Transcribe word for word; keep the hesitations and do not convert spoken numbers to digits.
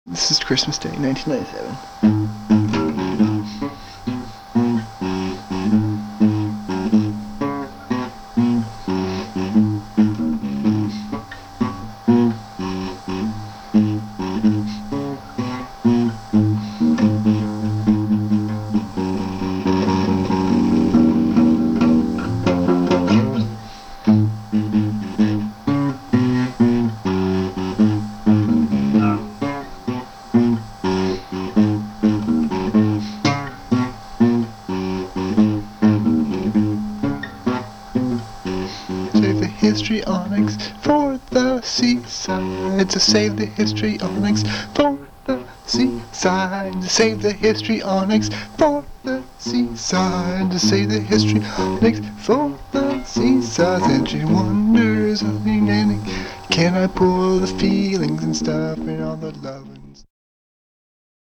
This is Christmas Day, nineteen ninety-seven. Save the history onyx for the seaside. To save the history onyx for the seaside. To save the history onyx for the seaside. To save the history onyx for the seaside. Century wonders of the ending. Can I pull the feelings and stuff and all the loving?